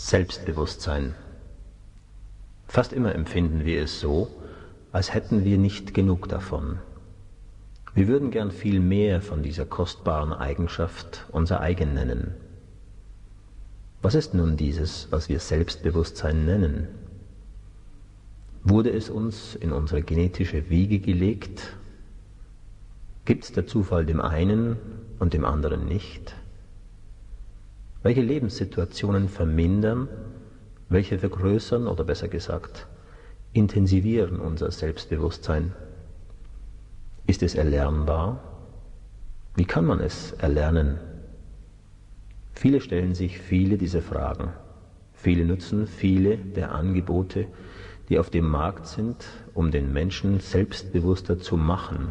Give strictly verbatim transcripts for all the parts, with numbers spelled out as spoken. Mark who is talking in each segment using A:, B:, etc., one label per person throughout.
A: Selbstbewusstsein. Fast immer empfinden wir es so, als hätten wir nicht genug davon. Wir würden gern viel mehr von dieser kostbaren Eigenschaft unser eigen nennen. Was ist nun dieses, was wir Selbstbewusstsein nennen? Wurde es uns in unsere genetische Wiege gelegt? Gibt es der Zufall dem einen und dem anderen nicht? Welche Lebenssituationen vermindern, welche vergrößern oder besser gesagt, intensivieren unser Selbstbewusstsein? Ist es erlernbar? Wie kann man es erlernen? Viele stellen sich viele dieser Fragen. Viele nutzen viele der Angebote, die auf dem Markt sind, um den Menschen selbstbewusster zu machen.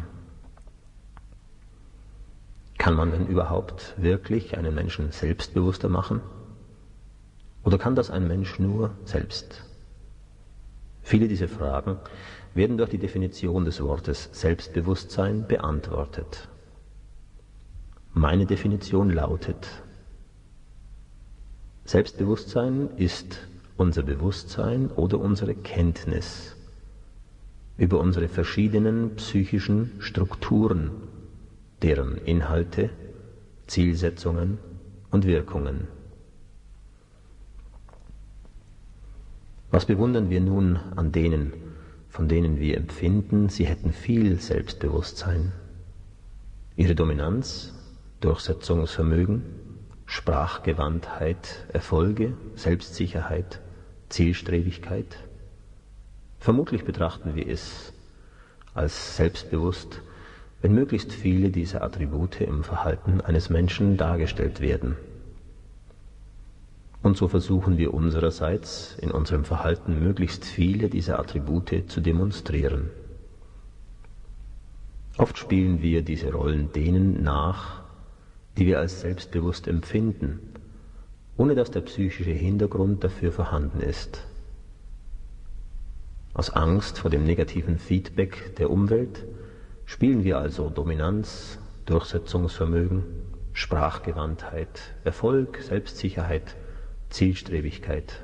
A: Kann man denn überhaupt wirklich einen Menschen selbstbewusster machen? Oder kann das ein Mensch nur selbst? Viele dieser Fragen werden durch die Definition des Wortes Selbstbewusstsein beantwortet. Meine Definition lautet: Selbstbewusstsein ist unser Bewusstsein oder unsere Kenntnis über unsere verschiedenen psychischen Strukturen, deren Inhalte, Zielsetzungen und Wirkungen. Was bewundern wir nun an denen, von denen wir empfinden, sie hätten viel Selbstbewusstsein? Ihre Dominanz, Durchsetzungsvermögen, Sprachgewandtheit, Erfolge, Selbstsicherheit, Zielstrebigkeit? Vermutlich betrachten wir es als selbstbewusst, wenn möglichst viele dieser Attribute im Verhalten eines Menschen dargestellt werden. Und so versuchen wir unsererseits in unserem Verhalten möglichst viele dieser Attribute zu demonstrieren. Oft spielen wir diese Rollen denen nach, die wir als selbstbewusst empfinden, ohne dass der psychische Hintergrund dafür vorhanden ist. Aus Angst vor dem negativen Feedback der Umwelt spielen wir also Dominanz, Durchsetzungsvermögen, Sprachgewandtheit, Erfolg, Selbstsicherheit, Zielstrebigkeit.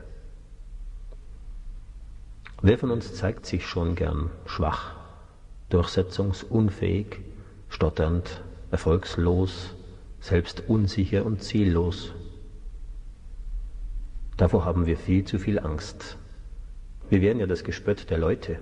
A: Wer von uns zeigt sich schon gern schwach, durchsetzungsunfähig, stotternd, erfolgslos, selbst unsicher und ziellos? Davor haben wir viel zu viel Angst. Wir wären ja das Gespött der Leute.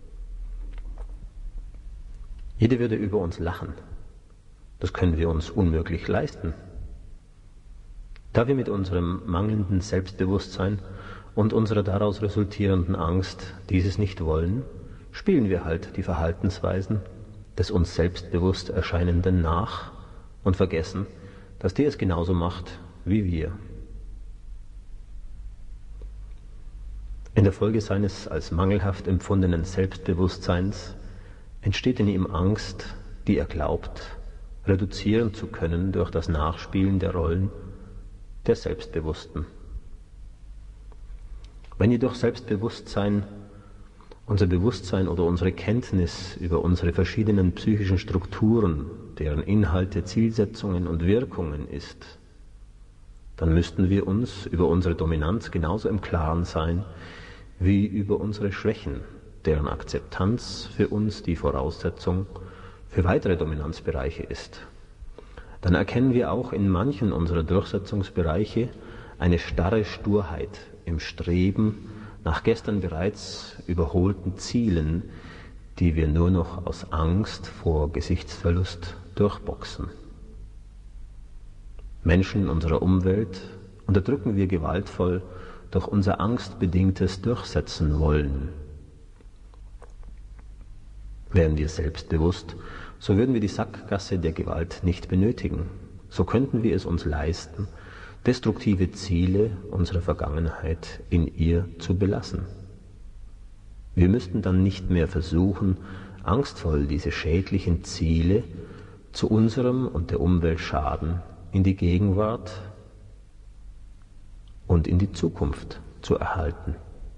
A: Jeder würde über uns lachen. Das können wir uns unmöglich leisten. Da wir mit unserem mangelnden Selbstbewusstsein und unserer daraus resultierenden Angst dieses nicht wollen, spielen wir halt die Verhaltensweisen des uns selbstbewusst Erscheinenden nach und vergessen, dass der es genauso macht wie wir. In der Folge seines als mangelhaft empfundenen Selbstbewusstseins entsteht in ihm Angst, die er glaubt, reduzieren zu können durch das Nachspielen der Rollen der Selbstbewussten. Wenn jedoch Selbstbewusstsein unser Bewusstsein oder unsere Kenntnis über unsere verschiedenen psychischen Strukturen, deren Inhalte, Zielsetzungen und Wirkungen ist, dann müssten wir uns über unsere Dominanz genauso im Klaren sein wie über unsere Schwächen, deren Akzeptanz für uns die Voraussetzung für weitere Dominanzbereiche ist. Dann erkennen wir auch in manchen unserer Durchsetzungsbereiche eine starre Sturheit im Streben nach gestern bereits überholten Zielen, die wir nur noch aus Angst vor Gesichtsverlust durchboxen. Menschen unserer Umwelt unterdrücken wir gewaltvoll durch unser angstbedingtes Durchsetzen wollen. Wären wir selbstbewusst, so würden wir die Sackgasse der Gewalt nicht benötigen. So könnten wir es uns leisten, destruktive Ziele unserer Vergangenheit in ihr zu belassen. Wir müssten dann nicht mehr versuchen, angstvoll diese schädlichen Ziele zu unserem und der Umwelt Schaden in die Gegenwart und in die Zukunft zu erhalten.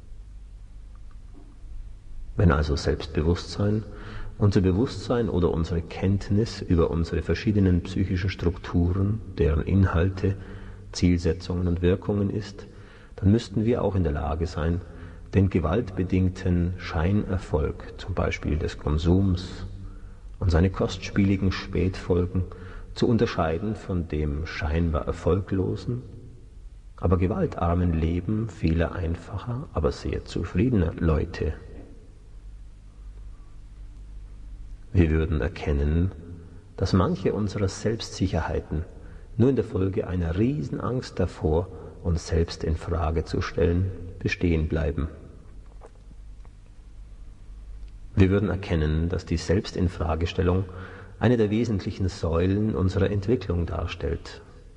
A: Wenn also Selbstbewusstsein unser Bewusstsein oder unsere Kenntnis über unsere verschiedenen psychischen Strukturen, deren Inhalte, Zielsetzungen und Wirkungen ist, dann müssten wir auch in der Lage sein, den gewaltbedingten Scheinerfolg, zum Beispiel des Konsums, und seine kostspieligen Spätfolgen zu unterscheiden von dem scheinbar erfolglosen, aber gewaltarmen Leben vieler einfacher, aber sehr zufriedener Leute. Wir würden erkennen, dass manche unserer Selbstsicherheiten nur in der Folge einer Riesenangst davor, uns selbst in Frage zu stellen, bestehen bleiben. Wir würden erkennen, dass die Selbstinfragestellung eine der wesentlichen Säulen unserer Entwicklung darstellt.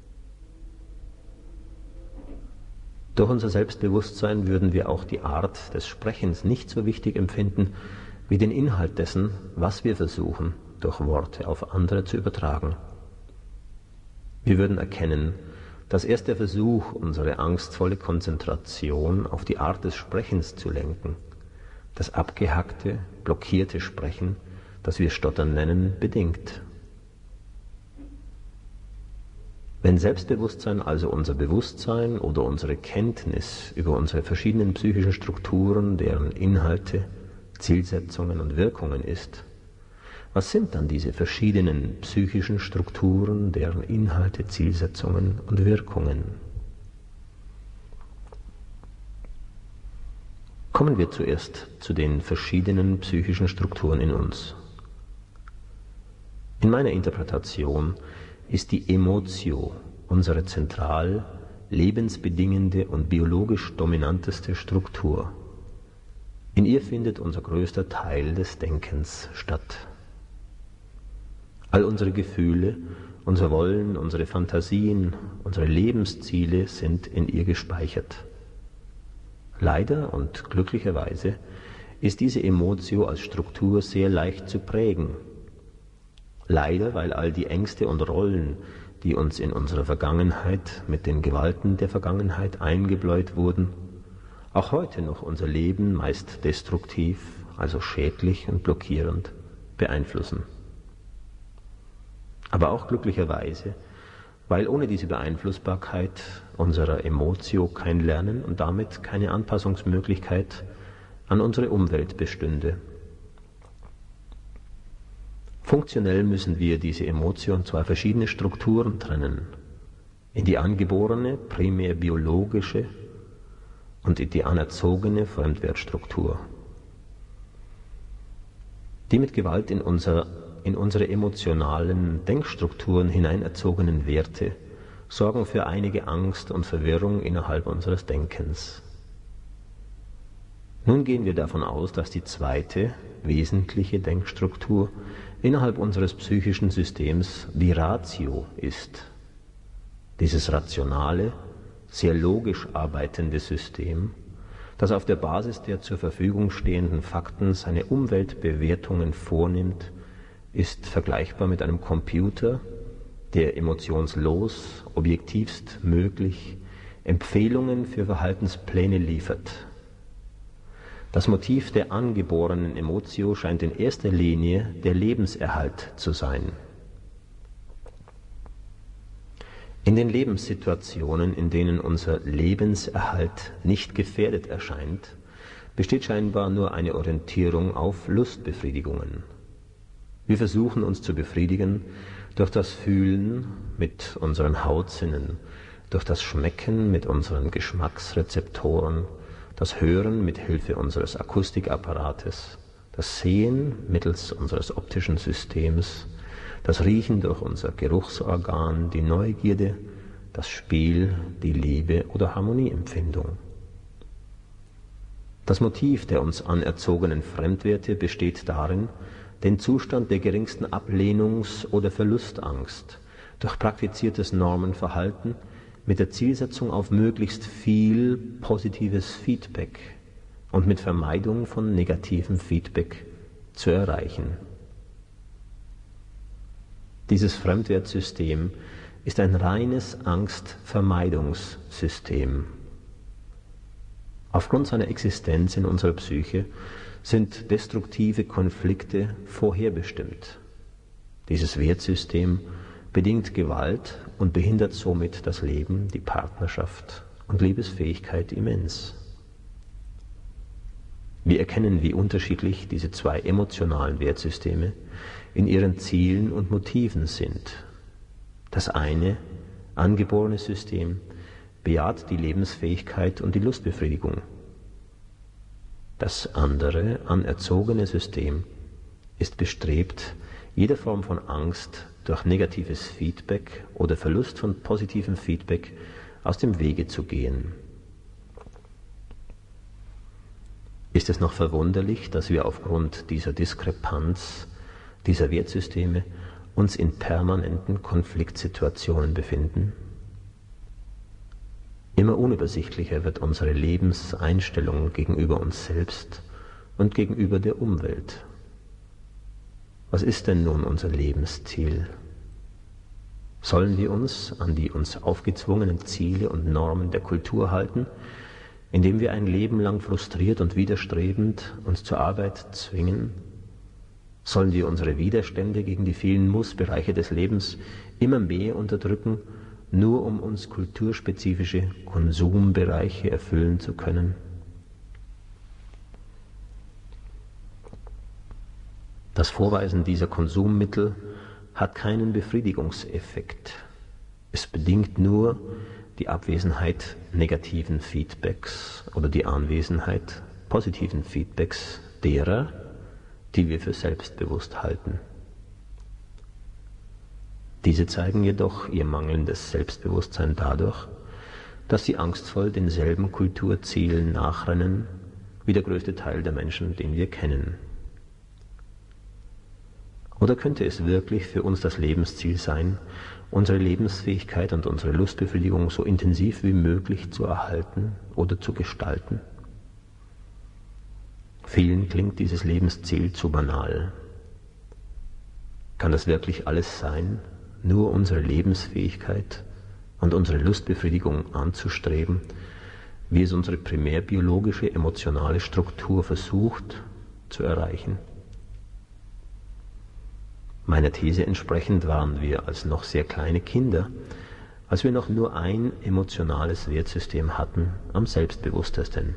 A: Durch unser Selbstbewusstsein würden wir auch die Art des Sprechens nicht so wichtig empfinden wie den Inhalt dessen, was wir versuchen, durch Worte auf andere zu übertragen. Wir würden erkennen, dass erst der Versuch, unsere angstvolle Konzentration auf die Art des Sprechens zu lenken, das abgehackte, blockierte Sprechen, das wir Stottern nennen, bedingt. Wenn Selbstbewusstsein also unser Bewusstsein oder unsere Kenntnis über unsere verschiedenen psychischen Strukturen, deren Inhalte, Zielsetzungen und Wirkungen ist, was sind dann diese verschiedenen psychischen Strukturen, deren Inhalte, Zielsetzungen und Wirkungen? Kommen wir zuerst zu den verschiedenen psychischen Strukturen in uns. In meiner Interpretation ist die Emotio unsere zentral lebensbedingende und biologisch dominanteste Struktur. In ihr findet unser größter Teil des Denkens statt. All unsere Gefühle, unser Wollen, unsere Fantasien, unsere Lebensziele sind in ihr gespeichert. Leider und glücklicherweise ist diese Emotio als Struktur sehr leicht zu prägen. Leider, weil all die Ängste und Rollen, die uns in unserer Vergangenheit mit den Gewalten der Vergangenheit eingebläut wurden, auch heute noch unser Leben meist destruktiv, also schädlich und blockierend, beeinflussen. Aber auch glücklicherweise, weil ohne diese Beeinflussbarkeit unserer Emotio kein Lernen und damit keine Anpassungsmöglichkeit an unsere Umwelt bestünde. Funktionell müssen wir diese Emotio in zwei verschiedene Strukturen trennen, in die angeborene, primär biologische und in die anerzogene Fremdwertstruktur. Die mit Gewalt in, unser, in unsere emotionalen Denkstrukturen hineinerzogenen Werte sorgen für einige Angst und Verwirrung innerhalb unseres Denkens. Nun gehen wir davon aus, dass die zweite, wesentliche Denkstruktur innerhalb unseres psychischen Systems die Ratio ist. Dieses rationale, sehr logisch arbeitende System, das auf der Basis der zur Verfügung stehenden Fakten seine Umweltbewertungen vornimmt, ist vergleichbar mit einem Computer, der emotionslos, objektivst möglich Empfehlungen für Verhaltenspläne liefert. Das Motiv der angeborenen Emotio scheint in erster Linie der Lebenserhalt zu sein. In den Lebenssituationen, in denen unser Lebenserhalt nicht gefährdet erscheint, besteht scheinbar nur eine Orientierung auf Lustbefriedigungen. Wir versuchen uns zu befriedigen durch das Fühlen mit unseren Hautsinnen, durch das Schmecken mit unseren Geschmacksrezeptoren, das Hören mit Hilfe unseres Akustikapparates, das Sehen mittels unseres optischen Systems, das Riechen durch unser Geruchsorgan, die Neugierde, das Spiel, die Liebe oder Harmonieempfindung. Das Motiv der uns anerzogenen Fremdwerte besteht darin, den Zustand der geringsten Ablehnungs- oder Verlustangst durch praktiziertes Normenverhalten mit der Zielsetzung auf möglichst viel positives Feedback und mit Vermeidung von negativem Feedback zu erreichen. Dieses Fremdwertsystem ist ein reines Angstvermeidungssystem. Aufgrund seiner Existenz in unserer Psyche sind destruktive Konflikte vorherbestimmt. Dieses Wertsystem bedingt Gewalt und behindert somit das Leben, die Partnerschaft und Liebesfähigkeit immens. Wir erkennen, wie unterschiedlich diese zwei emotionalen Wertsysteme in ihren Zielen und Motiven sind. Das eine, angeborene System, bejaht die Lebensfähigkeit und die Lustbefriedigung. Das andere, anerzogene System, ist bestrebt, jede Form von Angst durch negatives Feedback oder Verlust von positivem Feedback aus dem Wege zu gehen. Ist es noch verwunderlich, dass wir aufgrund dieser Diskrepanz, dieser Wertsysteme uns in permanenten Konfliktsituationen befinden? Immer unübersichtlicher wird unsere Lebenseinstellung gegenüber uns selbst und gegenüber der Umwelt. Was ist denn nun unser Lebensziel? Sollen wir uns an die uns aufgezwungenen Ziele und Normen der Kultur halten, indem wir ein Leben lang frustriert und widerstrebend uns zur Arbeit zwingen? Sollen wir unsere Widerstände gegen die vielen Mussbereiche des Lebens immer mehr unterdrücken, nur um uns kulturspezifische Konsumbereiche erfüllen zu können? Das Vorweisen dieser Konsummittel hat keinen Befriedigungseffekt. Es bedingt nur die Abwesenheit negativen Feedbacks oder die Anwesenheit positiven Feedbacks derer, die wir für selbstbewusst halten. Diese zeigen jedoch ihr mangelndes Selbstbewusstsein dadurch, dass sie angstvoll denselben Kulturzielen nachrennen wie der größte Teil der Menschen, den wir kennen. Oder könnte es wirklich für uns das Lebensziel sein, unsere Lebensfähigkeit und unsere Lustbefriedigung so intensiv wie möglich zu erhalten oder zu gestalten? Vielen klingt dieses Lebensziel zu banal. Kann das wirklich alles sein, nur unsere Lebensfähigkeit und unsere Lustbefriedigung anzustreben, wie es unsere primärbiologische, emotionale Struktur versucht zu erreichen? Meiner These entsprechend waren wir als noch sehr kleine Kinder, als wir noch nur ein emotionales Wertsystem hatten, am selbstbewusstesten.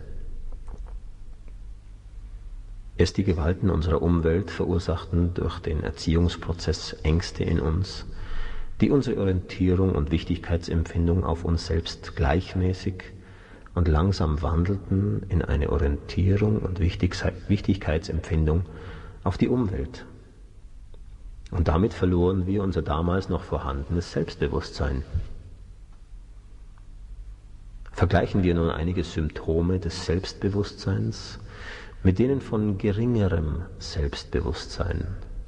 A: Erst die Gewalten unserer Umwelt verursachten durch den Erziehungsprozess Ängste in uns, die unsere Orientierung und Wichtigkeitsempfindung auf uns selbst gleichmäßig und langsam wandelten in eine Orientierung und Wichtigkeitsempfindung auf die Umwelt. Und damit verloren wir unser damals noch vorhandenes Selbstbewusstsein. Vergleichen wir nun einige Symptome des Selbstbewusstseins mit denen von geringerem Selbstbewusstsein.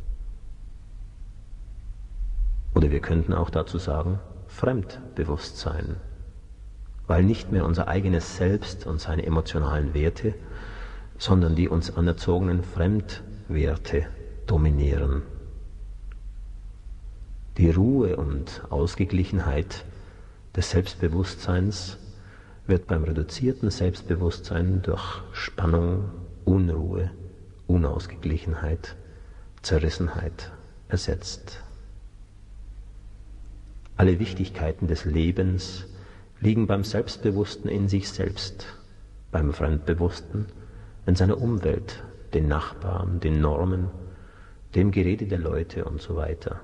A: Oder wir könnten auch dazu sagen, Fremdbewusstsein, weil nicht mehr unser eigenes Selbst und seine emotionalen Werte, sondern die uns anerzogenen Fremdwerte dominieren. Die Ruhe und Ausgeglichenheit des Selbstbewusstseins wird beim reduzierten Selbstbewusstsein durch Spannung, Unruhe, Unausgeglichenheit, Zerrissenheit ersetzt. Alle Wichtigkeiten des Lebens liegen beim Selbstbewussten in sich selbst, beim Fremdbewussten in seiner Umwelt, den Nachbarn, den Normen, dem Gerede der Leute und so weiter.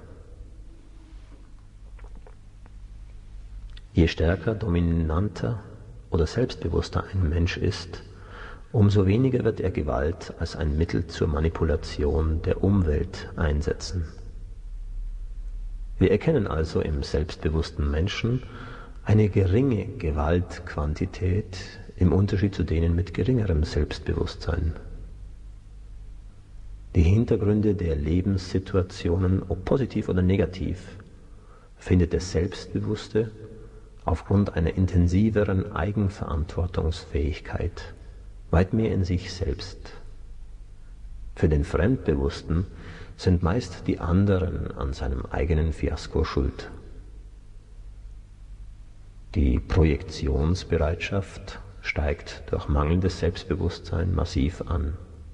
A: Je stärker, dominanter oder selbstbewusster ein Mensch ist, umso weniger wird er Gewalt als ein Mittel zur Manipulation der Umwelt einsetzen. Wir erkennen also im selbstbewussten Menschen eine geringe Gewaltquantität im Unterschied zu denen mit geringerem Selbstbewusstsein. Die Hintergründe der Lebenssituationen, ob positiv oder negativ, findet der Selbstbewusste aufgrund einer intensiveren Eigenverantwortungsfähigkeit weit mehr in sich selbst. Für den Fremdbewussten sind meist die anderen an seinem eigenen Fiasko schuld. Die Projektionsbereitschaft steigt durch mangelndes Selbstbewusstsein massiv an.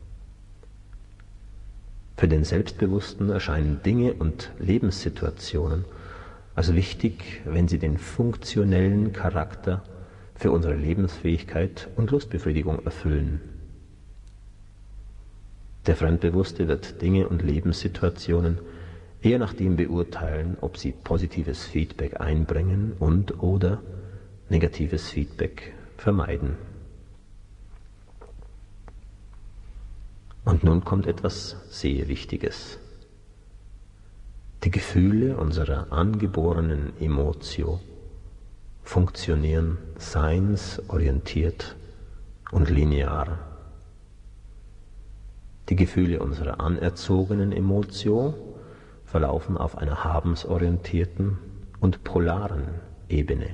A: Für den Selbstbewussten erscheinen Dinge und Lebenssituationen als wichtig, wenn sie den funktionellen Charakter für unsere Lebensfähigkeit und Lustbefriedigung erfüllen. Der Fremdbewusste wird Dinge und Lebenssituationen eher nach dem beurteilen, ob sie positives Feedback einbringen und oder negatives Feedback vermeiden. Und nun kommt etwas sehr Wichtiges. Die Gefühle unserer angeborenen Emotio funktionieren seinsorientiert und linear. Die Gefühle unserer anerzogenen Emotio verlaufen auf einer habensorientierten und polaren Ebene.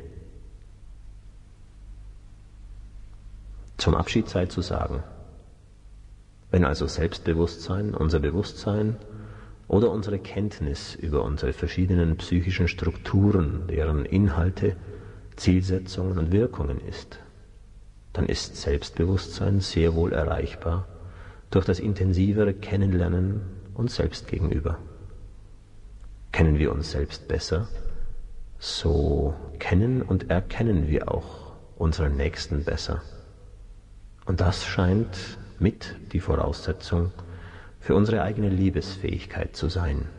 A: Zum Abschied sei zu sagen, wenn also Selbstbewusstsein, unser Bewusstsein oder unsere Kenntnis über unsere verschiedenen psychischen Strukturen, deren Inhalte, Zielsetzungen und Wirkungen ist, dann ist Selbstbewusstsein sehr wohl erreichbar durch das intensivere Kennenlernen uns selbst gegenüber. Kennen wir uns selbst besser, so kennen und erkennen wir auch unseren Nächsten besser. Und das scheint mit die Voraussetzung für unsere eigene Liebesfähigkeit zu sein.